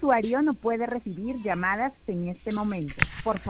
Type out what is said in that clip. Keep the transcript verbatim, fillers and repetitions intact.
usuario no puede recibir llamadas en este momento. Por favor.